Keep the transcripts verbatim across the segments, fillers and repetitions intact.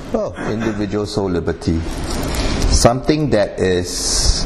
Oh, individual soul liberty. Something that is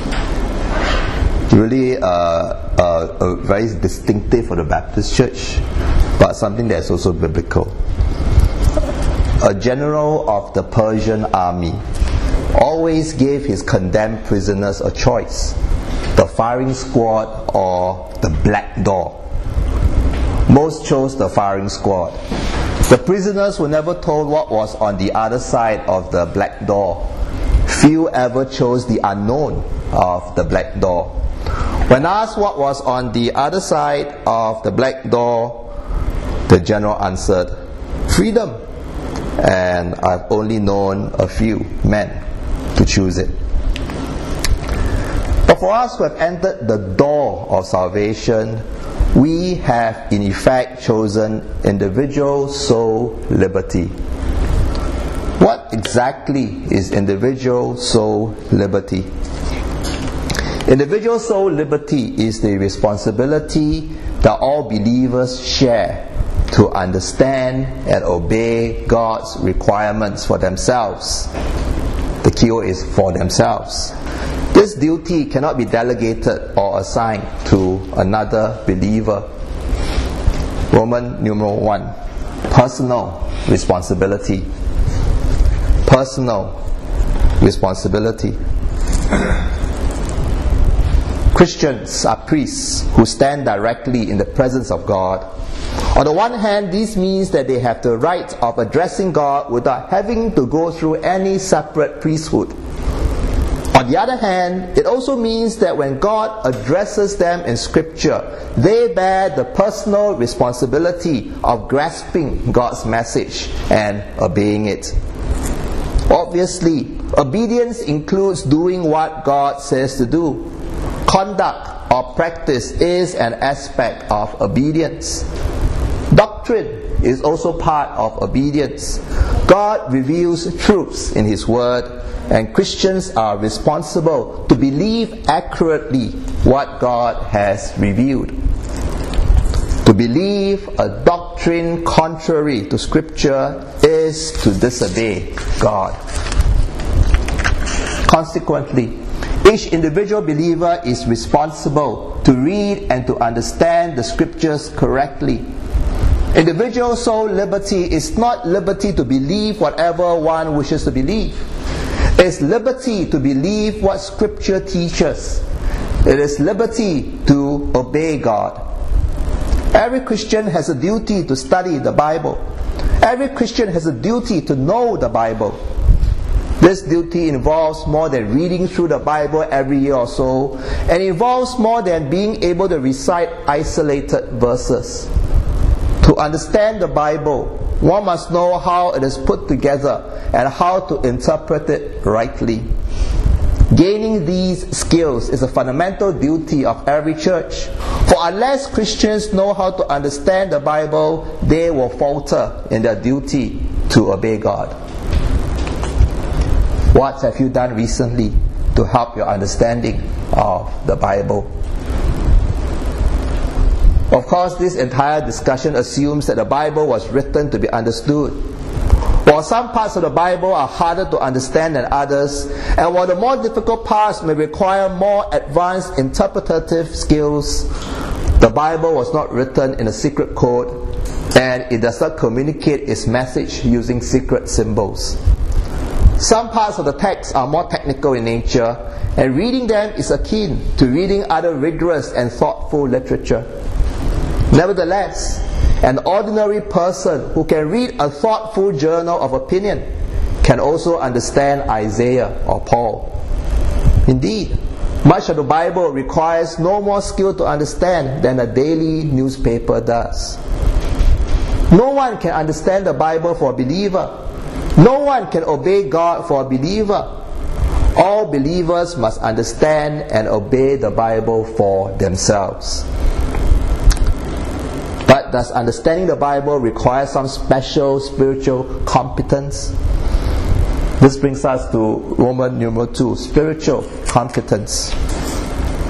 really uh, uh, uh, very distinctive for the Baptist Church, but something that is also biblical. A general of the Persian army always gave his condemned prisoners a choice: the firing squad or the black door. Most chose the firing squad. The prisoners were never told what was on the other side of the black door. Few ever chose the unknown of the black door. When asked what was on the other side of the black door, the general answered, "Freedom. And I've only known a few men to choose it." But for us who have entered the door of salvation, we have in effect chosen individual soul liberty. What exactly is individual soul liberty? Individual soul liberty is the responsibility that all believers share to understand and obey God's requirements for themselves. The keyword is for themselves. This duty cannot be delegated or assigned to another believer. Roman numeral one. Personal responsibility. Personal responsibility. Christians are priests who stand directly in the presence of God. On the one hand, this means that they have the right of addressing God without having to go through any separate priesthood. On the other hand, it also means that when God addresses them in Scripture, they bear the personal responsibility of grasping God's message and obeying it. Obviously, obedience includes doing what God says to do. Conduct or practice is an aspect of obedience. Doctrine is also part of obedience. God reveals truths in His Word, and Christians are responsible to believe accurately what God has revealed. To believe a doctrine contrary to Scripture is to disobey God. Consequently, each individual believer is responsible to read and to understand the Scriptures correctly. Individual soul liberty is not liberty to believe whatever one wishes to believe. It is liberty to believe what Scripture teaches. It is liberty to obey God. Every Christian has a duty to study the Bible. Every Christian has a duty to know the Bible. This duty involves more than reading through the Bible every year or so, and involves more than being able to recite isolated verses. To understand the Bible, one must know how it is put together and how to interpret it rightly. Gaining these skills is a fundamental duty of every church. For unless Christians know how to understand the Bible, they will falter in their duty to obey God. What have you done recently to help your understanding of the Bible? Of course, this entire discussion assumes that the Bible was written to be understood. While some parts of the Bible are harder to understand than others, and while the more difficult parts may require more advanced interpretative skills, the Bible was not written in a secret code, and it does not communicate its message using secret symbols. Some parts of the text are more technical in nature, and reading them is akin to reading other rigorous and thoughtful literature. Nevertheless, an ordinary person who can read a thoughtful journal of opinion can also understand Isaiah or Paul. Indeed, much of the Bible requires no more skill to understand than a daily newspaper does. No one can understand the Bible for a believer. No one can obey God for a believer. All believers must understand and obey the Bible for themselves. But does understanding the Bible require some special spiritual competence? This brings us to Roman numeral two, spiritual competence.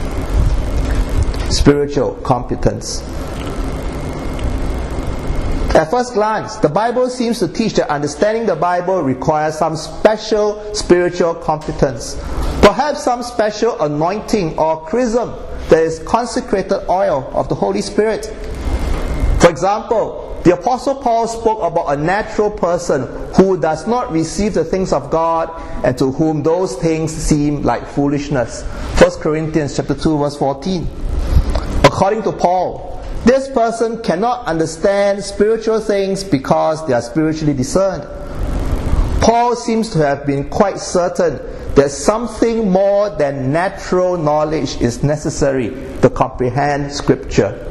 Spiritual competence. At first glance, the Bible seems to teach that understanding the Bible requires some special spiritual competence, perhaps some special anointing or chrism that is consecrated oil of the Holy Spirit. For example, the Apostle Paul spoke about a natural person who does not receive the things of God and to whom those things seem like foolishness. First Corinthians chapter two verse fourteen. According to Paul, this person cannot understand spiritual things because they are spiritually discerned. Paul seems to have been quite certain that something more than natural knowledge is necessary to comprehend Scripture.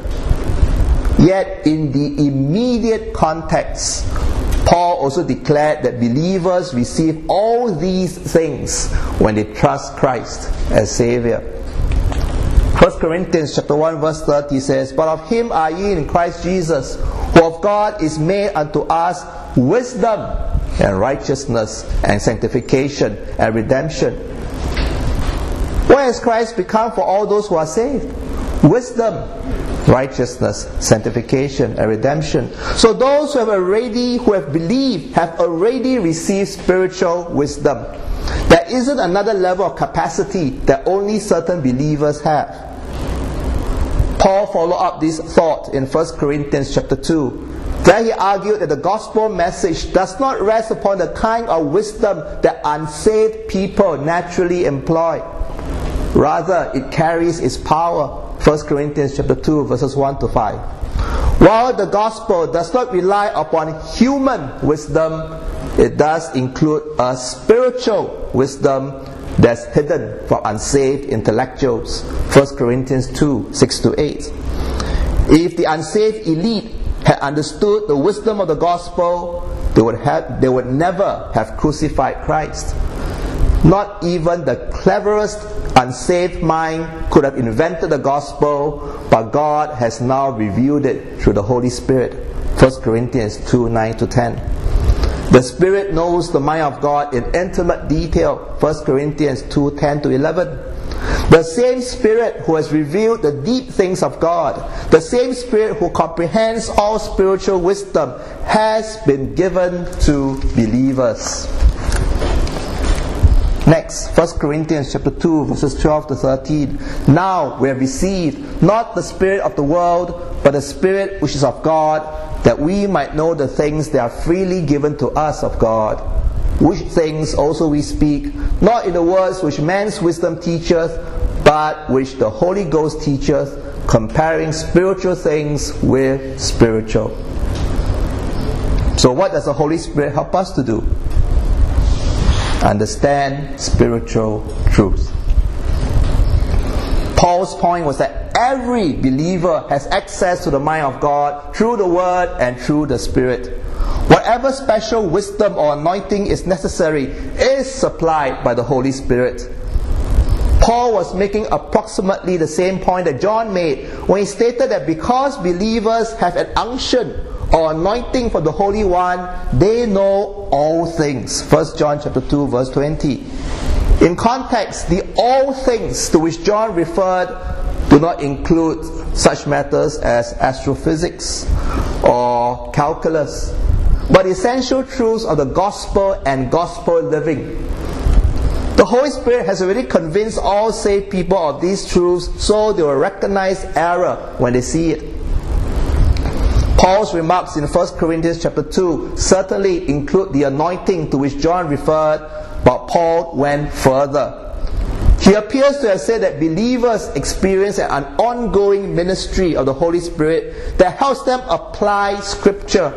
Yet in the immediate context, Paul also declared that believers receive all these things when they trust Christ as Savior. First Corinthians chapter one verse thirty says, "But of him are ye in Christ Jesus, who of God is made unto us wisdom and righteousness and sanctification and redemption." What has Christ become for all those who are saved? Wisdom, righteousness, sanctification, and redemption. So those who have already, who have believed, have already received spiritual wisdom. There isn't another level of capacity that only certain believers have. Paul followed up this thought in First Corinthians chapter two. There he argued that the gospel message does not rest upon the kind of wisdom that unsaved people naturally employ. Rather, it carries its power. First Corinthians chapter two verses one to five. While the gospel does not rely upon human wisdom, it does include a spiritual wisdom that's hidden from unsaved intellectuals. First Corinthians two, six to eight. If the unsaved elite had understood the wisdom of the gospel, they would have, they would never have crucified Christ. Not even the cleverest unsaved mind could have invented the gospel, but God has now revealed it through the Holy Spirit. First Corinthians two, nine to ten. The Spirit knows the mind of God in intimate detail. First Corinthians two, ten to eleven. The same Spirit who has revealed the deep things of God, the same Spirit who comprehends all spiritual wisdom, has been given to believers. Next, First Corinthians chapter two, verses twelve to thirteen. Now we have received not the spirit of the world, but the Spirit which is of God, that we might know the things that are freely given to us of God. Which things also we speak, not in the words which man's wisdom teacheth, but which the Holy Ghost teacheth, comparing spiritual things with spiritual. So what does the Holy Spirit help us to do? Understand spiritual truth. Paul's point was that every believer has access to the mind of God through the Word and through the Spirit. Whatever special wisdom or anointing is necessary is supplied by the Holy Spirit. Paul was making approximately the same point that John made when he stated that because believers have an unction or anointing from the Holy One, they know all things. First John chapter two verse twenty. In context, the all things to which John referred do not include such matters as astrophysics or calculus, but essential truths of the gospel and gospel living. The Holy Spirit has already convinced all saved people of these truths, so they will recognize error when they see it. Paul's remarks in First Corinthians chapter two certainly include the anointing to which John referred, but Paul went further. He appears to have said that believers experience an ongoing ministry of the Holy Spirit that helps them apply Scripture.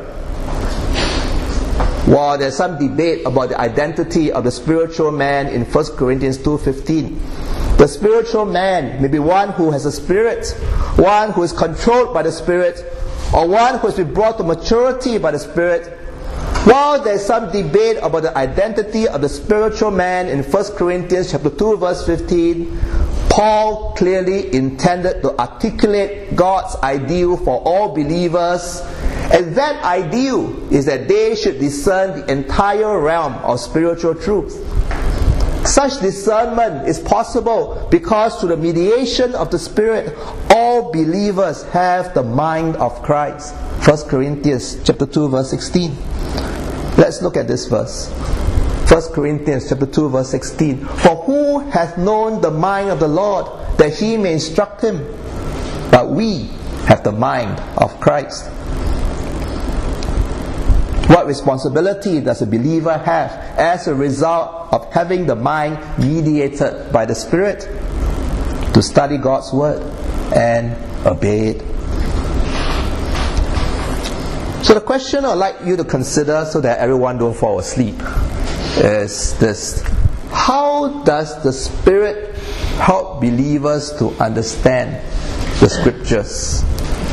While there's some debate about the identity of the spiritual man in First Corinthians two fifteen, the spiritual man may be one who has a spirit, one who is controlled by the Spirit, or one who has been brought to maturity by the Spirit. While there is some debate about the identity of the spiritual man in First Corinthians chapter two verse fifteen, Paul clearly intended to articulate God's ideal for all believers, and that ideal is that they should discern the entire realm of spiritual truth. Such discernment is possible because through the mediation of the Spirit, all believers have the mind of Christ. First Corinthians chapter two verse sixteen. Let's look at this verse. First Corinthians chapter two verse sixteen. For who hath known the mind of the Lord, that he may instruct him? But we have the mind of Christ. What responsibility does a believer have as a result of having the mind mediated by the Spirit? To study God's Word and obey it. So the question I'd like you to consider, so that everyone don't fall asleep, is this: how does the Spirit help believers to understand the Scriptures?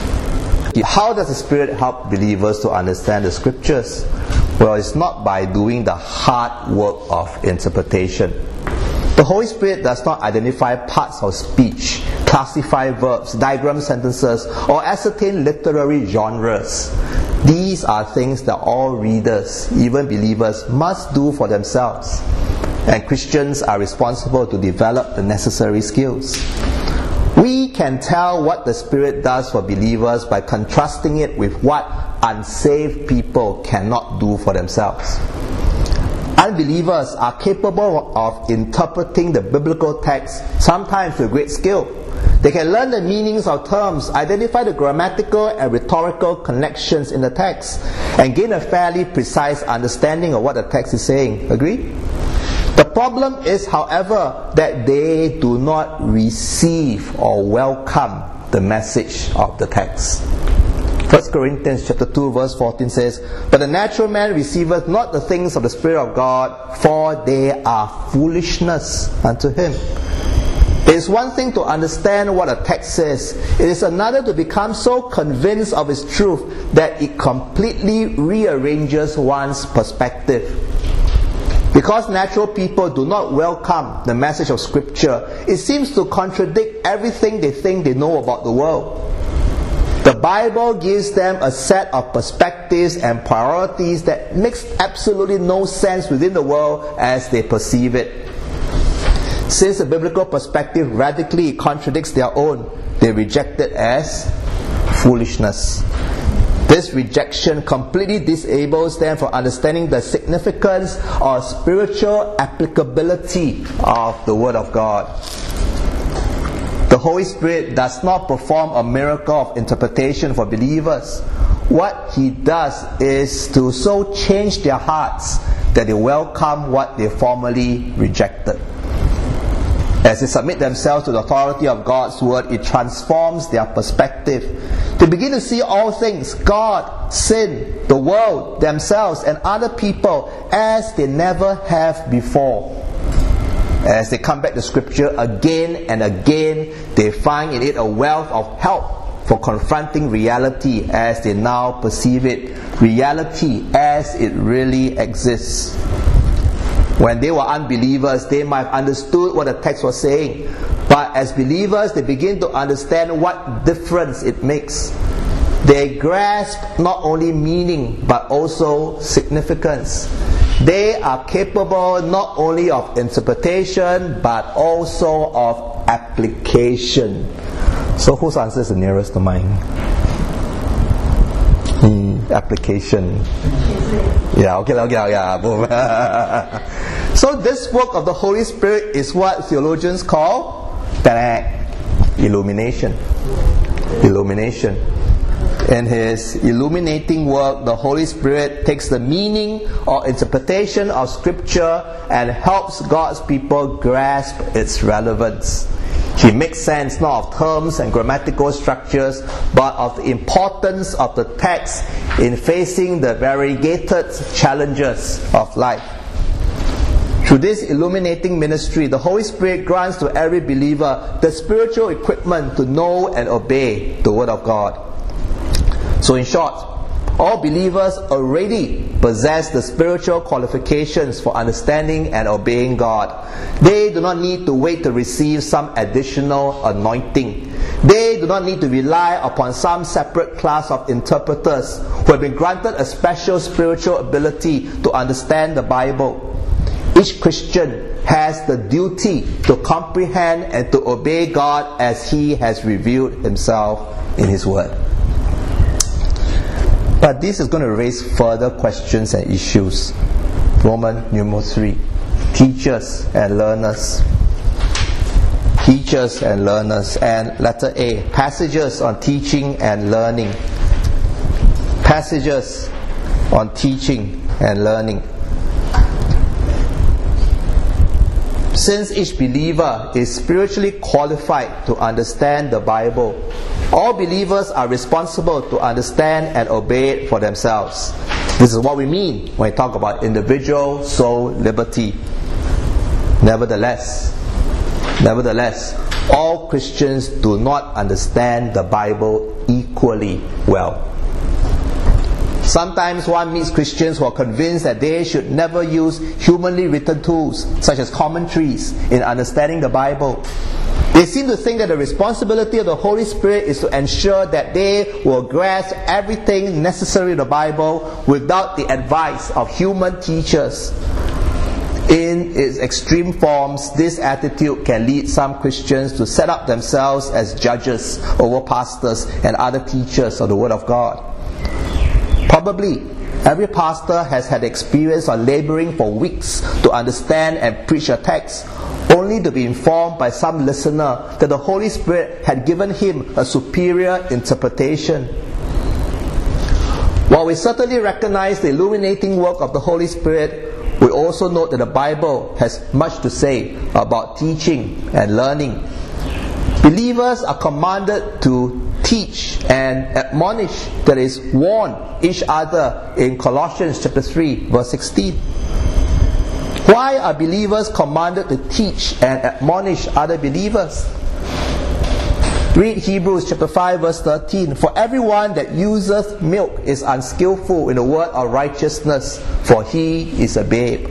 How does the Spirit help believers to understand the Scriptures? Well, it's not by doing the hard work of interpretation. The Holy Spirit does not identify parts of speech, classify verbs, diagram sentences, or ascertain literary genres. These are things that all readers, even believers, must do for themselves. And Christians are responsible to develop the necessary skills. We can tell what the Spirit does for believers by contrasting it with what unsaved people cannot do for themselves. Unbelievers are capable of interpreting the biblical text, sometimes with great skill. They can learn the meanings of terms, identify the grammatical and rhetorical connections in the text, and gain a fairly precise understanding of what the text is saying. Agree? The problem is, however, that they do not receive or welcome the message of the text. First Corinthians chapter two verse fourteen says, But the natural man receiveth not the things of the Spirit of God, for they are foolishness unto him. It is one thing to understand what a text says. It is another to become so convinced of its truth that it completely rearranges one's perspective. Because natural people do not welcome the message of Scripture, it seems to contradict everything they think they know about the world. The Bible gives them a set of perspectives and priorities that makes absolutely no sense within the world as they perceive it. Since the biblical perspective radically contradicts their own, they reject it as foolishness. This rejection completely disables them from understanding the significance or spiritual applicability of the Word of God. The Holy Spirit does not perform a miracle of interpretation for believers. What He does is to so change their hearts that they welcome what they formerly rejected. As they submit themselves to the authority of God's Word, it transforms their perspective. They begin to see all things, God, sin, the world, themselves, and other people, as they never have before. As they come back to Scripture again and again, they find in it a wealth of help for confronting reality as they now perceive it. Reality as it really exists. When they were unbelievers, they might have understood what the text was saying. But as believers, they begin to understand what difference it makes. They grasp not only meaning, but also significance. They are capable not only of interpretation, but also of application. So whose answer is the nearest to mine? Hmm, application. Yeah, okay, okay, yeah, boom. So this work of the Holy Spirit is what theologians call illumination. Illumination. In His illuminating work, the Holy Spirit takes the meaning or interpretation of Scripture and helps God's people grasp its relevance. He makes sense not of terms and grammatical structures, but of the importance of the text in facing the variegated challenges of life. Through this illuminating ministry, the Holy Spirit grants to every believer the spiritual equipment to know and obey the Word of God. So in short, all believers already possess the spiritual qualifications for understanding and obeying God. They do not need to wait to receive some additional anointing. They do not need to rely upon some separate class of interpreters who have been granted a special spiritual ability to understand the Bible. Each Christian has the duty to comprehend and to obey God as He has revealed Himself in His Word. But this is going to raise further questions and issues. Roman numeral three. Teachers and learners. Teachers and learners. And letter A. Passages on teaching and learning. Passages on teaching and learning. Since each believer is spiritually qualified to understand the Bible, all believers are responsible to understand and obey it for themselves. This is what we mean when we talk about individual soul liberty. Nevertheless, nevertheless, all Christians do not understand the Bible equally well. Sometimes one meets Christians who are convinced that they should never use humanly written tools, such as commentaries, in understanding the Bible. They seem to think that the responsibility of the Holy Spirit is to ensure that they will grasp everything necessary in the Bible without the advice of human teachers. In its extreme forms, this attitude can lead some Christians to set up themselves as judges over pastors and other teachers of the Word of God. Probably every pastor has had experience of laboring for weeks to understand and preach a text, only to be informed by some listener that the Holy Spirit had given him a superior interpretation. While we certainly recognize the illuminating work of the Holy Spirit, we also note that the Bible has much to say about teaching and learning. Believers are commanded to teach and admonish, that is, warn each other in Colossians chapter three, verse sixteen. Why are believers commanded to teach and admonish other believers? Read Hebrews chapter five, verse thirteen. For everyone that useth milk is unskillful in the word of righteousness, for he is a babe.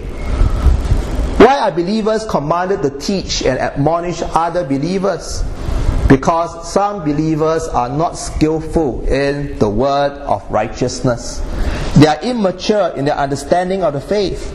Why are believers commanded to teach and admonish other believers? Because some believers are not skillful in the word of righteousness. They are immature in their understanding of the faith.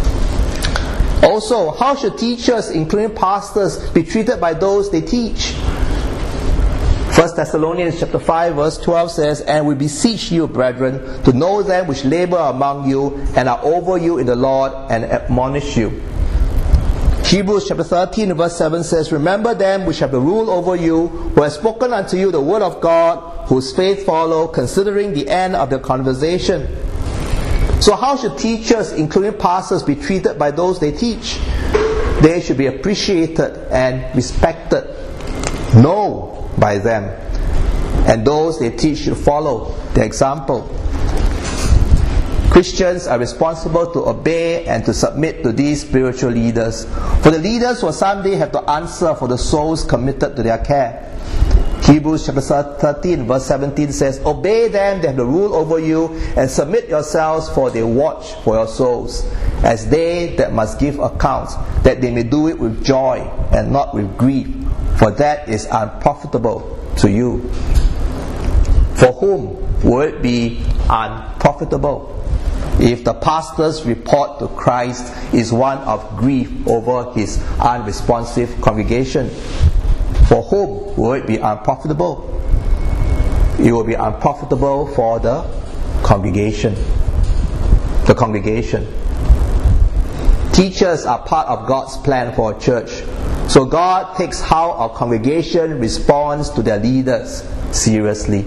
Also, how should teachers, including pastors, be treated by those they teach? First Thessalonians chapter five, verse twelve says, And we beseech you, brethren, to know them which labor among you and are over you in the Lord, and admonish you. Hebrews chapter thirteen, verse seven says, Remember them which have the rule over you, who have spoken unto you the word of God, whose faith follow, considering the end of their conversation. So how should teachers, including pastors, be treated by those they teach? They should be appreciated and respected, known by them, and those they teach should follow their example. Christians are responsible to obey and to submit to these spiritual leaders, for the leaders will someday have to answer for the souls committed to their care. Hebrews chapter thirteen, verse seventeen says, Obey them that have the rule over you, and submit yourselves, for they watch for your souls, as they that must give account, that they may do it with joy and not with grief, for that is unprofitable to you. For whom will it be unprofitable? If the pastor's report to Christ is one of grief over his unresponsive congregation, for whom will it be unprofitable? It will be unprofitable for the congregation. The congregation. Teachers are part of God's plan for a church. So God takes how our congregation responds to their leaders seriously.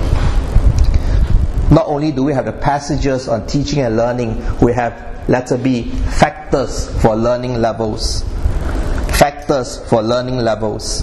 Not only do we have the passages on teaching and learning, we have, letter B, factors for learning levels. Factors for learning levels.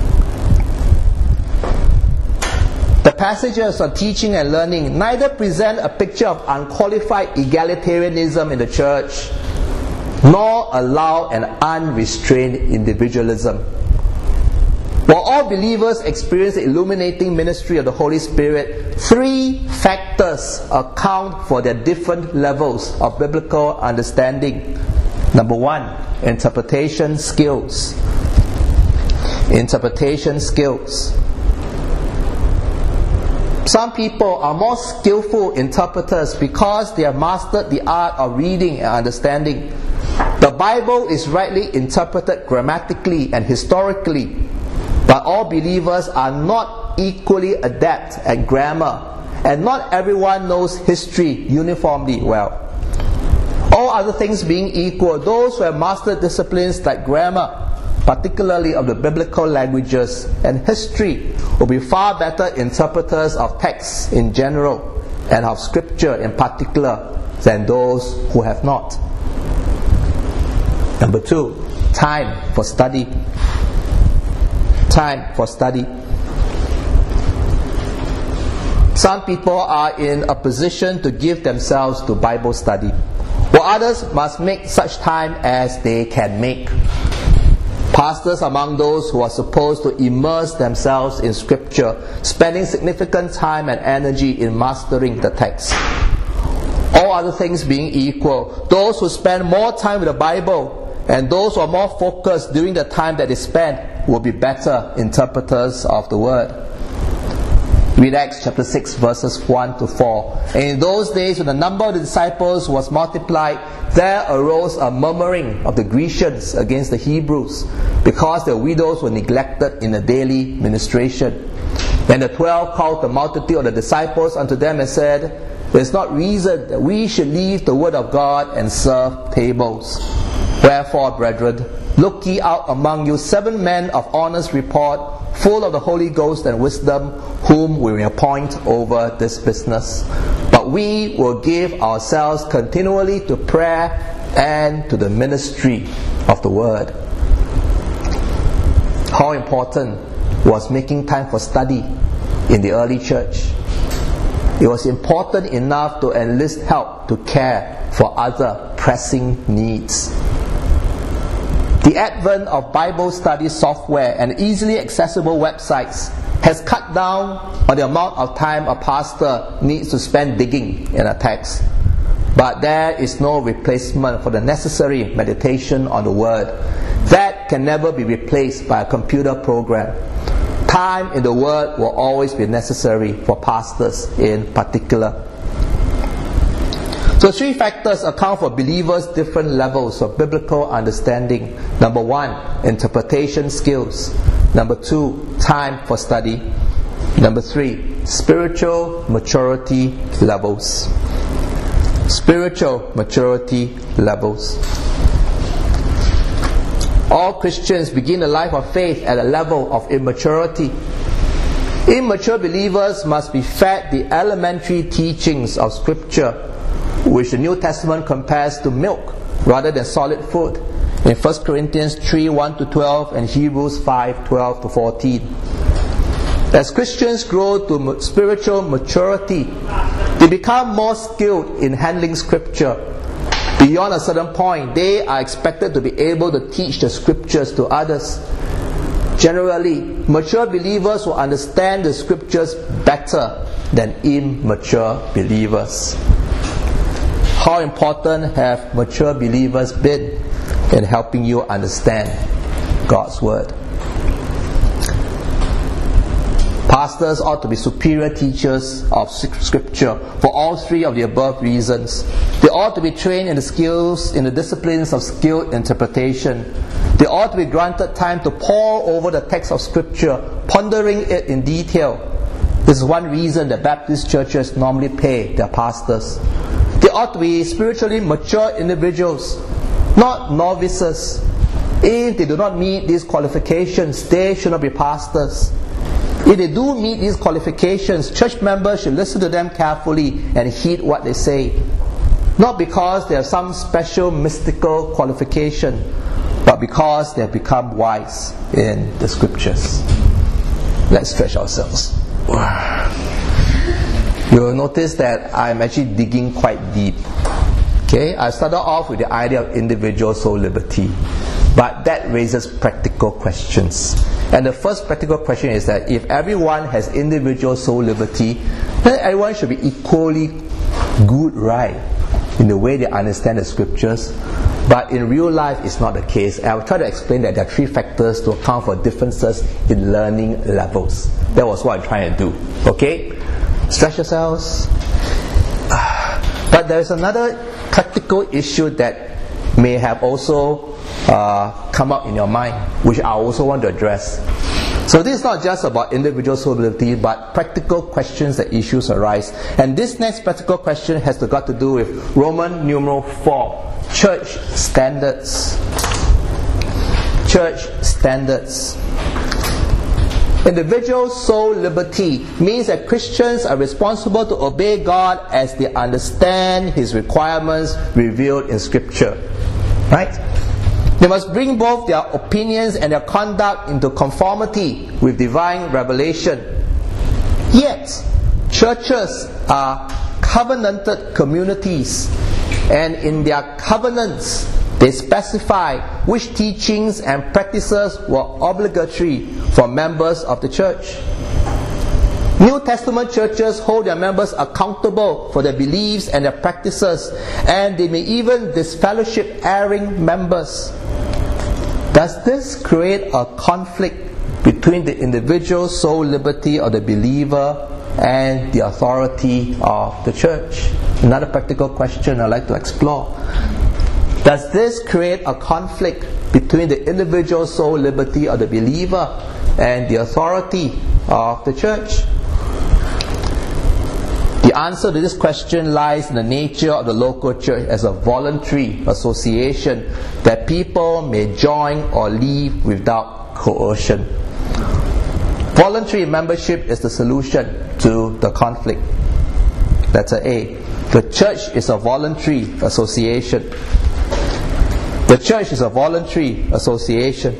The passages on teaching and learning neither present a picture of unqualified egalitarianism in the church, nor allow an unrestrained individualism. While all believers experience the illuminating ministry of the Holy Spirit, three factors account for their different levels of biblical understanding. Number one, interpretation skills. Interpretation skills. Some people are more skillful interpreters because they have mastered the art of reading and understanding. The Bible is rightly interpreted grammatically and historically, but all believers are not equally adept at grammar and not everyone knows history uniformly well. All other things being equal, those who have mastered disciplines like grammar, particularly of the biblical languages, and history, will be far better interpreters of texts in general and of Scripture in particular than those who have not. Number two, time for study. Time for study. Some people are in a position to give themselves to Bible study, while others must make such time as they can make. Pastors among those who are supposed to immerse themselves in Scripture, spending significant time and energy in mastering the text. All other things being equal, those who spend more time with the Bible and those who are more focused during the time that they spend will be better interpreters of the Word. Read Acts chapter six verses one to four. And in those days when the number of the disciples was multiplied, there arose a murmuring of the Grecians against the Hebrews, because their widows were neglected in the daily ministration. Then the twelve called the multitude of the disciples unto them and said, There is not reason that we should leave the word of God and serve tables. Wherefore, brethren, look ye out among you seven men of honest report, full of the Holy Ghost and wisdom, whom we will appoint over this business. But we will give ourselves continually to prayer and to the ministry of the Word. How important was making time for study in the early church? It was important enough to enlist help to care for other pressing needs. The advent of Bible study software and easily accessible websites has cut down on the amount of time a pastor needs to spend digging in a text. But there is no replacement for the necessary meditation on the Word. That can never be replaced by a computer program. Time in the Word will always be necessary for pastors in particular. So three factors account for believers' different levels of biblical understanding. Number one, interpretation skills. Number two, time for study. Number three, spiritual maturity levels. Spiritual maturity levels. All Christians begin a life of faith at a level of immaturity. Immature believers must be fed the elementary teachings of Scripture, which the New Testament compares to milk rather than solid food, in First Corinthians three, one to twelve and Hebrews five, twelve to fourteen. As Christians grow to spiritual maturity, they become more skilled in handling Scripture. Beyond a certain point, they are expected to be able to teach the Scriptures to others. Generally, mature believers will understand the Scriptures better than immature believers. How important have mature believers been in helping you understand God's Word? Pastors ought to be superior teachers of Scripture for all three of the above reasons. They ought to be trained in the skills, in the disciplines of skilled interpretation. They ought to be granted time to pore over the text of Scripture, pondering it in detail. This is one reason that Baptist churches normally pay their pastors. They ought to be spiritually mature individuals, not novices. If they do not meet these qualifications, they should not be pastors. If they do meet these qualifications, church members should listen to them carefully and heed what they say. Not because they have some special mystical qualification, but because they have become wise in the Scriptures. Let's stretch ourselves. You will notice that I'm actually digging quite deep. Okay, I started off with the idea of individual soul liberty, but that raises practical questions. And the first practical question is that if everyone has individual soul liberty, then everyone should be equally good, right, in the way they understand the Scriptures. But in real life, it's not the case. And I'll try to explain that there are three factors to account for differences in learning levels. That was what I'm trying to do. Okay? Stretch yourselves. But there is another practical issue that may have also uh, come up in your mind, which I also want to address. So this is not just about individual sovereignty, but practical questions and issues arise. And this next practical question has to got to do with Roman numeral four, church standards. Church standards. Individual soul liberty means that Christians are responsible to obey God as they understand His requirements revealed in Scripture. Right? They must bring both their opinions and their conduct into conformity with divine revelation. Yet, churches are covenanted communities, and in their covenants, they specify which teachings and practices were obligatory for members of the church. New Testament churches hold their members accountable for their beliefs and their practices, and they may even disfellowship erring members. Does this create a conflict between the individual soul liberty of the believer and the authority of the church? Another practical question I'd like to explore. Does this create a conflict between the individual soul liberty of the believer and the authority of the church? The answer to this question lies in the nature of the local church as a voluntary association that people may join or leave without coercion. Voluntary membership is the solution to the conflict. Letter A. The church is a voluntary association. The church is a voluntary association.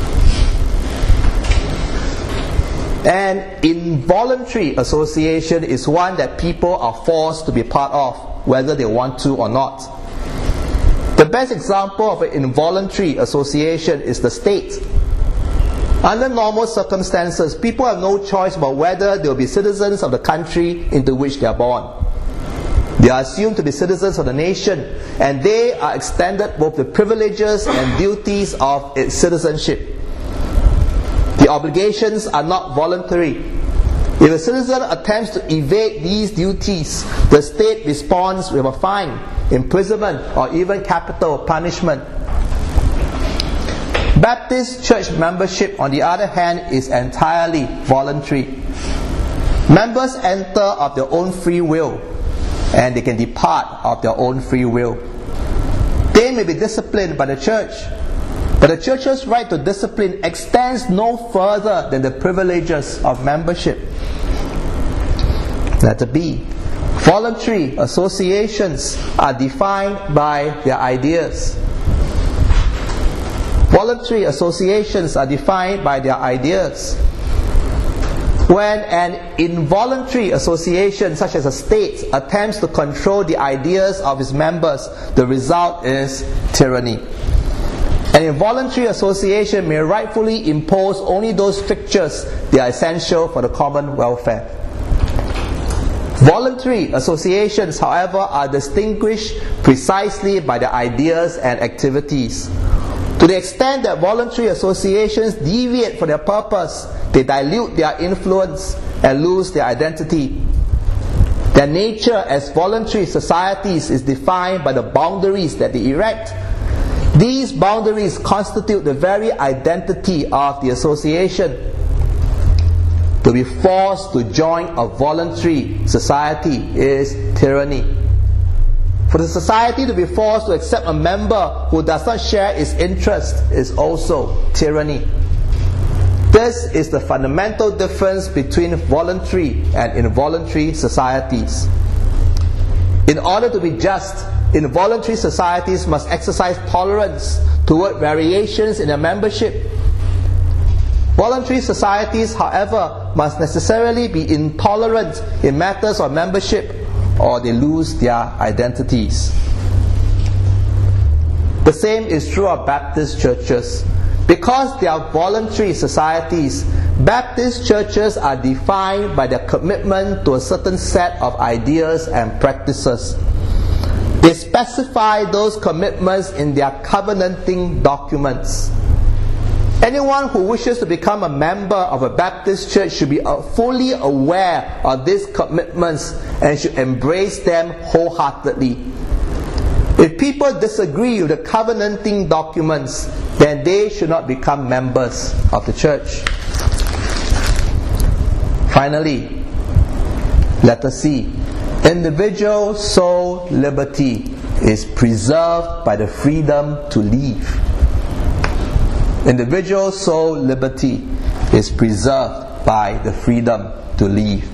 An involuntary association is one that people are forced to be part of, whether they want to or not. The best example of an involuntary association is the state. Under normal circumstances, people have no choice about whether they will be citizens of the country into which they are born. They are assumed to be citizens of the nation, and they are extended both the privileges and duties of its citizenship. The obligations are not voluntary. If a citizen attempts to evade these duties, the state responds with a fine, imprisonment, or even capital punishment. Baptist church membership, on the other hand, is entirely voluntary. Members enter of their own free will, and they can depart of their own free will. They may be disciplined by the church, but the church's right to discipline extends no further than the privileges of membership. Letter B. Voluntary associations are defined by their ideas. Voluntary associations are defined by their ideas. When an involuntary association, such as a state, attempts to control the ideas of its members, the result is tyranny. An involuntary association may rightfully impose only those strictures that are essential for the common welfare. Voluntary associations, however, are distinguished precisely by their ideas and activities. To the extent that voluntary associations deviate from their purpose, they dilute their influence and lose their identity. Their nature as voluntary societies is defined by the boundaries that they erect. These boundaries constitute the very identity of the association. To be forced to join a voluntary society is tyranny. For the society to be forced to accept a member who does not share its interest is also tyranny. This is the fundamental difference between voluntary and involuntary societies. In order to be just, involuntary societies must exercise tolerance toward variations in their membership. Voluntary societies, however, must necessarily be intolerant in matters of membership, or they lose their identities. The same is true of Baptist churches. Because they are voluntary societies, Baptist churches are defined by their commitment to a certain set of ideas and practices. They specify those commitments in their covenanting documents. Anyone who wishes to become a member of a Baptist church should be fully aware of these commitments and should embrace them wholeheartedly. If people disagree with the covenanting documents, then they should not become members of the church. Finally, letter C. Individual soul liberty is preserved by the freedom to leave. Individual soul liberty is preserved by the freedom to leave.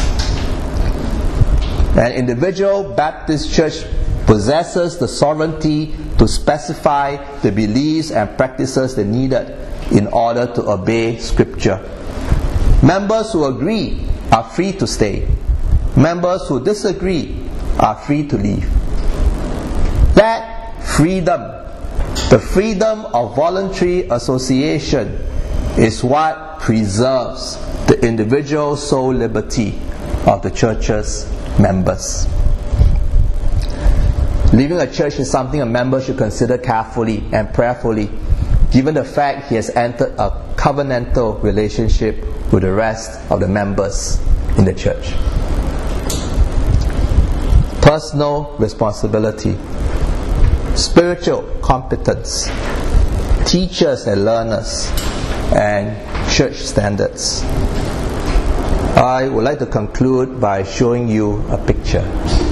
An individual Baptist church possesses the sovereignty to specify the beliefs and practices they needed in order to obey Scripture. Members who agree are free to stay. Members who disagree are free to leave. That freedom, the freedom of voluntary association, is what preserves the individual soul liberty of the church's members. Leaving a church is something a member should consider carefully and prayerfully, given the fact he has entered a covenantal relationship with the rest of the members in the church. Personal responsibility, spiritual competence, teachers and learners, and church standards. I would like to conclude by showing you a picture.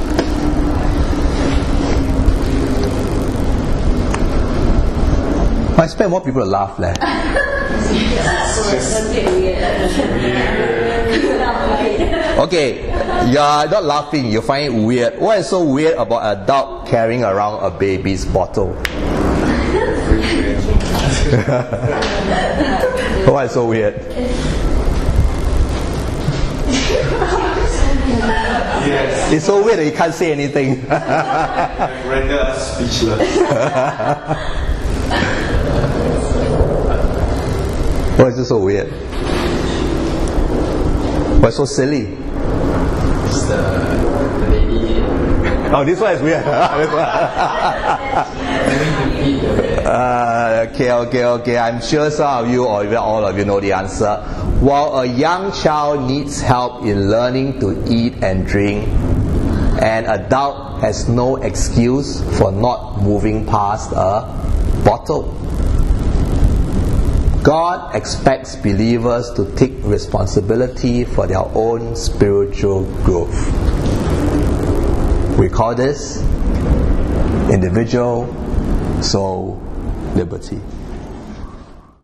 I expect more people to laugh leh. Okay, you are not laughing, you find it weird. What is so weird about a dog carrying around a baby's bottle? Why is so weird? Yes. It's so weird that you can't say anything. Render us speechless. Why is it so weird? Why so silly? It's the, the lady. Oh, this one is weird. uh, okay, okay, okay. I'm sure some of you, or even all of you, know the answer. While a young child needs help in learning to eat and drink, an adult has no excuse for not moving past a bottle. God expects believers to take responsibility for their own spiritual growth. We call this individual soul liberty.